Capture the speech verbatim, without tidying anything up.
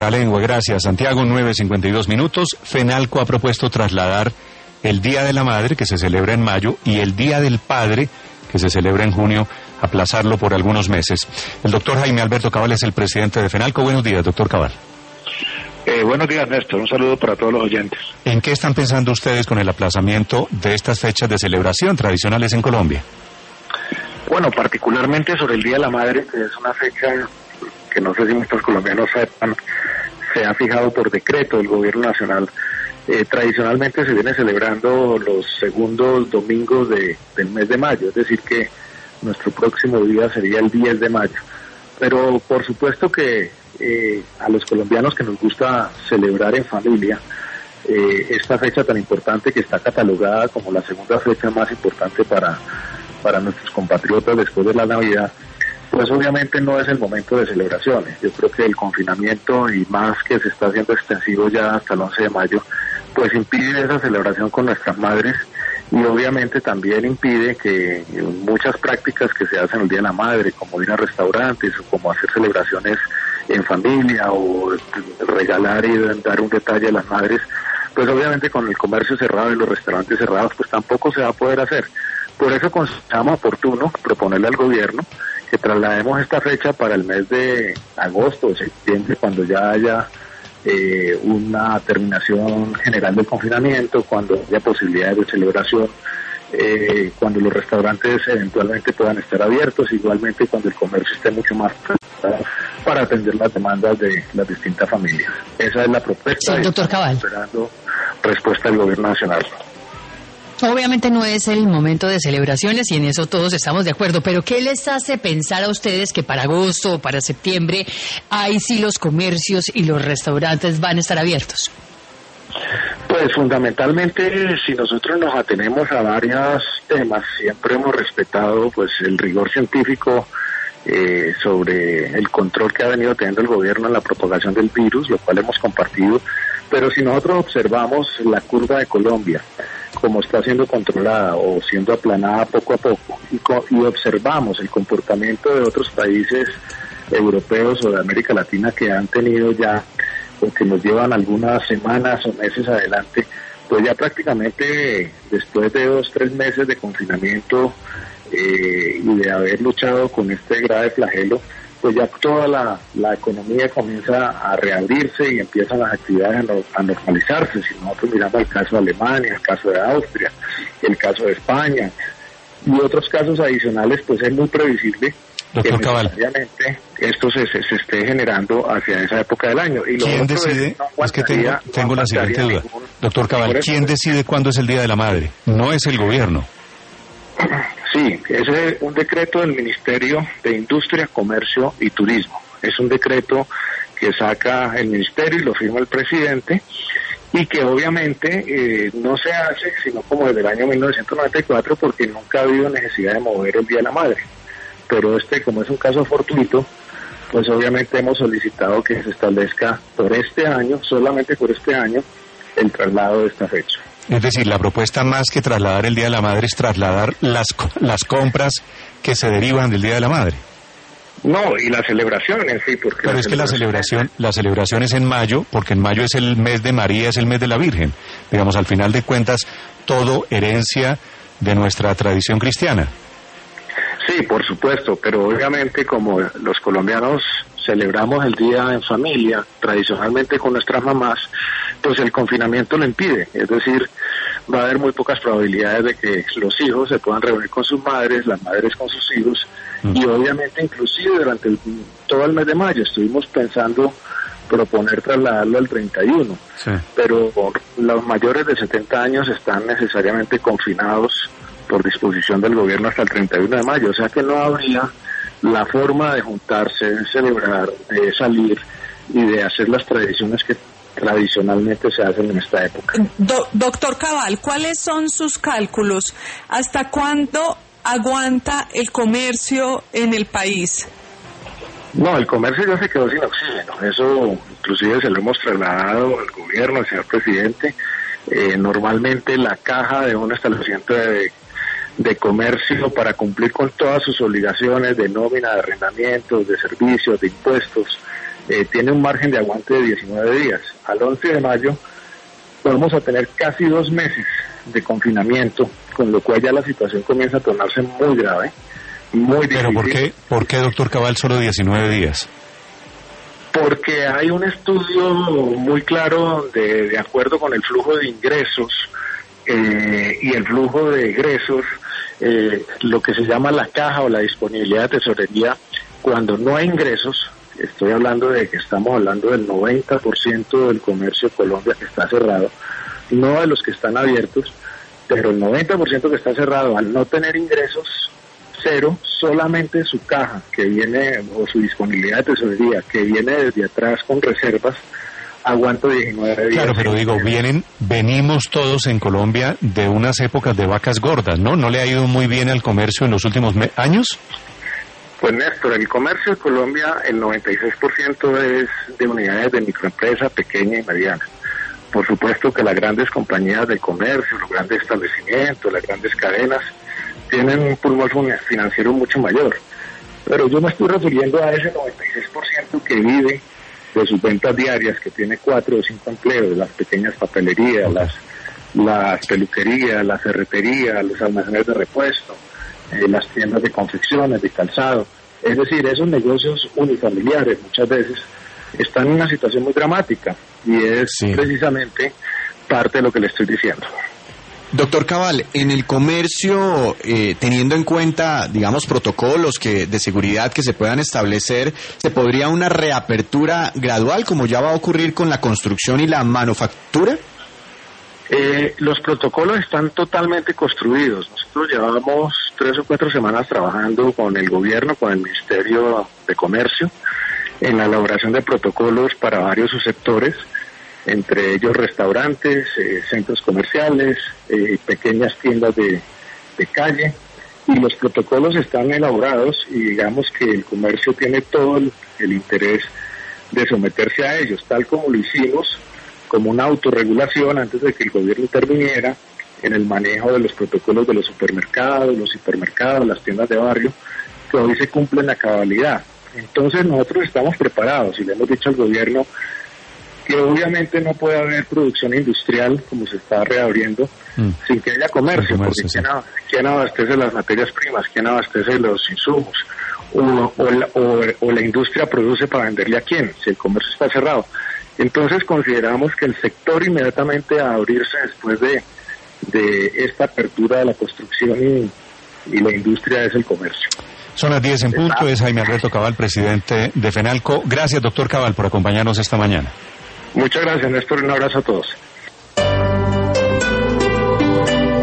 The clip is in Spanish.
La lengua, gracias. Santiago, nueve cincuenta y dos minutos. FENALCO ha propuesto trasladar el Día de la Madre, que se celebra en mayo, y el Día del Padre, que se celebra en junio, aplazarlo por algunos meses. El doctor Jaime Alberto Cabal es el presidente de FENALCO. Buenos días, doctor Cabal. Eh, buenos días, Néstor. Un saludo para todos los oyentes. ¿En qué están pensando ustedes con el aplazamiento de estas fechas de celebración tradicionales en Colombia? Bueno, particularmente sobre el Día de la Madre, que es una fecha que no sé si muchos colombianos sepan, se ha fijado por decreto del gobierno nacional. Eh, tradicionalmente se viene celebrando los segundos domingos de, del mes de mayo, es decir que nuestro próximo día sería el diez de mayo. Pero por supuesto que eh, a los colombianos que nos gusta celebrar en familia, eh, esta fecha tan importante que está catalogada como la segunda fecha más importante para, para nuestros compatriotas después de la Navidad, pues obviamente no es el momento de celebraciones. Yo creo que el confinamiento, y más que se está haciendo extensivo ya hasta el once de mayo, pues impide esa celebración con nuestras madres, y obviamente también impide que muchas prácticas que se hacen el Día de la Madre, como ir a restaurantes o como hacer celebraciones en familia o regalar y dar un detalle a las madres, pues obviamente con el comercio cerrado y los restaurantes cerrados, pues tampoco se va a poder hacer. Por eso consideramos oportuno proponerle al gobierno que traslademos esta fecha para el mes de agosto o septiembre, cuando ya haya eh, una terminación general del confinamiento, cuando haya posibilidades de celebración, eh, cuando los restaurantes eventualmente puedan estar abiertos, igualmente cuando el comercio esté mucho más preparado para atender las demandas de las distintas familias. Esa es la propuesta. Sí, doctor Cabal. Esperando respuesta del gobierno nacional. Obviamente no es el momento de celebraciones y en eso todos estamos de acuerdo, pero ¿qué les hace pensar a ustedes que para agosto o para septiembre ahí sí los comercios y los restaurantes van a estar abiertos? Pues fundamentalmente, si nosotros nos atenemos a varios temas, siempre hemos respetado pues el rigor científico eh, sobre el control que ha venido teniendo el gobierno en la propagación del virus, lo cual hemos compartido, pero si nosotros observamos la curva de Colombia, como está siendo controlada o siendo aplanada poco a poco, y, co- y observamos el comportamiento de otros países europeos o de América Latina que han tenido ya, o que nos llevan algunas semanas o meses adelante, pues ya prácticamente después de dos, tres meses de confinamiento eh, y de haber luchado con este grave flagelo, pues ya toda la, la economía comienza a reabrirse y empiezan las actividades a, no, a normalizarse. Si nosotros miramos el caso de Alemania, el caso de Austria, el caso de España y otros casos adicionales, pues es muy previsible Doctor que Cabal, necesariamente esto se, se, se esté generando hacia esa época del año. Y lo ¿quién otro decide? Es, no es que tengo, aguantaría- tengo no la siguiente duda. aguantaría ningún- Doctor Cabal, por eso- ¿quién decide cuándo es el Día de la Madre? No es el gobierno. Sí, ese es un decreto del Ministerio de Industria, Comercio y Turismo. Es un decreto que saca el Ministerio y lo firma el presidente, y que obviamente eh, no se hace sino como desde el año mil novecientos noventa y cuatro, porque nunca ha habido necesidad de mover el Día de la Madre. Pero este, como es un caso fortuito, pues obviamente hemos solicitado que se establezca por este año, solamente por este año, el traslado de esta fecha. Es decir, la propuesta más que trasladar el Día de la Madre es trasladar las, co- las compras que se derivan del Día de la Madre. No, y la celebración en sí, porque... Pero es que la celebración, la celebración es en mayo, porque en mayo es el mes de María, es el mes de la Virgen. Digamos, al final de cuentas, todo herencia de nuestra tradición cristiana. Sí, por supuesto, pero obviamente como los colombianos celebramos el día en familia, tradicionalmente con nuestras mamás, pues el confinamiento lo impide. Es decir, va a haber muy pocas probabilidades de que los hijos se puedan reunir con sus madres, las madres con sus hijos, mm. y obviamente inclusive durante el, todo el mes de mayo estuvimos pensando proponer trasladarlo al treinta y uno, sí. Pero los mayores de setenta años están necesariamente confinados por disposición del gobierno hasta el treinta y uno de mayo, o sea que no habría la forma de juntarse, de celebrar, de salir y de hacer las tradiciones que tradicionalmente se hacen en esta época. Do, doctor Cabal, ¿cuáles son sus cálculos? ¿Hasta cuándo aguanta el comercio en el país? No, el comercio ya se quedó sin oxígeno, eso inclusive se lo hemos trasladado al gobierno, al señor presidente. Eh, normalmente la caja de un establecimiento de de comercio, para cumplir con todas sus obligaciones de nómina, de arrendamientos, de servicios, de impuestos, eh, tiene un margen de aguante de diecinueve días. Al once de mayo vamos a tener casi dos meses de confinamiento, con lo cual ya la situación comienza a tornarse muy grave, muy difícil. ¿Pero por qué, por qué, doctor Cabal, solo diecinueve días? Porque hay un estudio muy claro de, de acuerdo con el flujo de ingresos eh, y el flujo de egresos, eh, lo que se llama la caja o la disponibilidad de tesorería, cuando no hay ingresos. Estoy hablando de que estamos hablando del noventa por ciento del comercio de Colombia que está cerrado, no de los que están abiertos, pero el noventa por ciento que está cerrado, al no tener ingresos, cero, solamente su caja, que viene, o su disponibilidad de tesorería, que viene desde atrás con reservas, aguanta diecinueve días. Claro, pero digo, vienen, venimos todos en Colombia de unas épocas de vacas gordas, ¿no? ¿No le ha ido muy bien al comercio en los últimos me- años? Pues Néstor, el comercio de Colombia, el noventa y seis por ciento es de unidades de microempresa pequeña y mediana. Por supuesto que las grandes compañías de comercio, los grandes establecimientos, las grandes cadenas, tienen un pulmón financiero mucho mayor. Pero yo me estoy refiriendo a ese noventa y seis por ciento que vive de sus ventas diarias, que tiene cuatro o cinco empleos, las pequeñas papelerías, las, las peluquerías, las ferreterías, los almacenes de repuesto, eh, las tiendas de confecciones, de calzado. Es decir, esos negocios unifamiliares muchas veces están en una situación muy dramática y es sí. precisamente parte de lo que le estoy diciendo. Doctor Cabal, en el comercio, eh, teniendo en cuenta, digamos, protocolos que de seguridad que se puedan establecer, ¿se podría una reapertura gradual, como ya va a ocurrir con la construcción y la manufactura? Eh, los protocolos están totalmente construidos. Nosotros llevamos tres o cuatro semanas trabajando con el gobierno, con el Ministerio de Comercio, en la elaboración de protocolos para varios subsectores, entre ellos restaurantes, eh, centros comerciales, eh, pequeñas tiendas de, de calle, y los protocolos están elaborados y digamos que el comercio tiene todo el, el interés de someterse a ellos, tal como lo hicimos como una autorregulación antes de que el gobierno interviniera en el manejo de los protocolos de los supermercados, los hipermercados, las tiendas de barrio, que hoy se cumplen a cabalidad. Entonces nosotros estamos preparados y le hemos dicho al gobierno que obviamente no puede haber producción industrial como se está reabriendo mm. sin que haya comercio, comercio porque sí. ¿quién, ¿quién abastece las materias primas? ¿Quién abastece los insumos? O, o, la, o, o la industria produce para venderle a quién, si el comercio está cerrado. Entonces consideramos que el sector inmediatamente a abrirse después de, de esta apertura de la construcción y, y la industria es el comercio. Son las diez en punto, es Jaime Alberto Cabal, presidente de FENALCO. Gracias, doctor Cabal, por acompañarnos esta mañana. Muchas gracias, Néstor, un abrazo a todos.